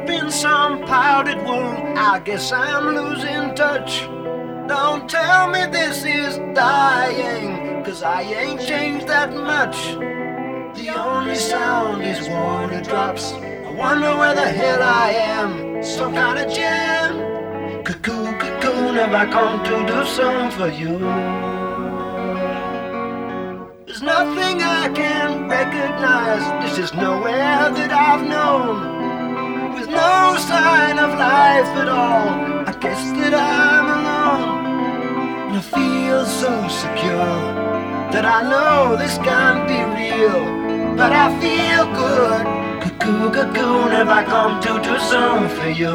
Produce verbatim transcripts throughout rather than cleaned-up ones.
in some powdered wound. I guess I'm losing touch. Don't tell me this is dying, 'cause I ain't changed that much. The only sound is water drops. I wonder where the hell I am. Some kind of jam. Cuckoo, cocoon, have I come to do something for you? There's nothing I can recognize. This is nowhere that I've known. With no sign of life at all, I guess that I'm alone. And I feel so secure that I know this can't be real, but I feel good. Cuckoo, cocoon, have I come to do something for you?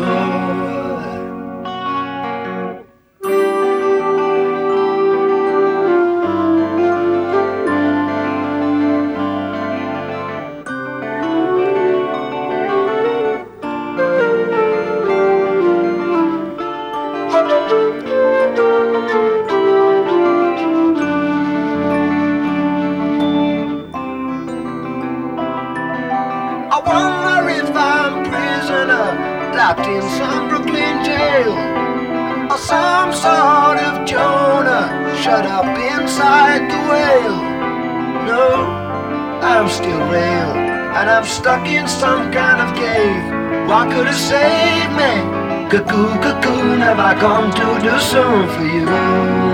I wonder if I'm prisoner, locked in some Brooklyn jail, or some sort of Jonah, shut up inside the whale. No, I'm still real, and I'm stuck in some kind of cave. What could have saved me? Cuckoo, cocoon, have I come to do something for you?